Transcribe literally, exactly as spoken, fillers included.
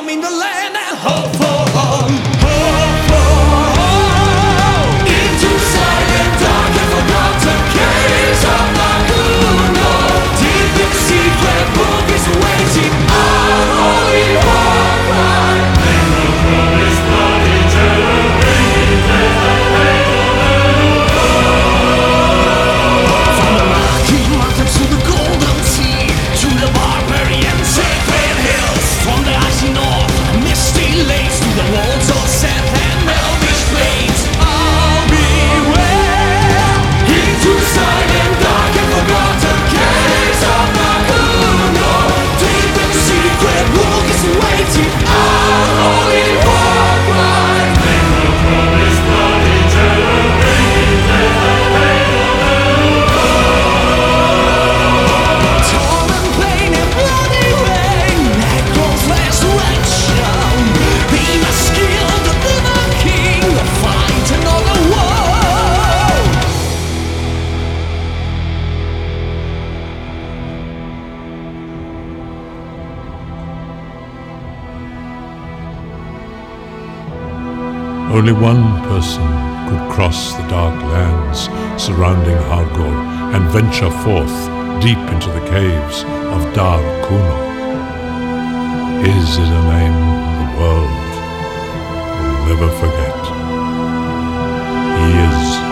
roaming the land and hope for home. Hope for home. Into silent, dark and forgotten caves of Naguno. Deep in the secret book is waiting. Our holy war cry. Never promised bloody generating death and hate. From the Rocky Mountains to the Golden Sea, to the barbarian sacred hills, from the icy north, misty lakes, to the walls of Seth and elvish plains. I'll beware. Into silent, dark and forgotten caves of Naguno. Deep in the secret book is waiting. Our holy war cry. Never promised bloody generating death and hate. Torn and pain and bloody rain, echoes resurrection. Be my skill, the Lunar King, fight another war. Only one person could cross the dark lands surrounding Hargol and venture forth deep into the caves of Dar Kuno. His is a name the world will never forget. He is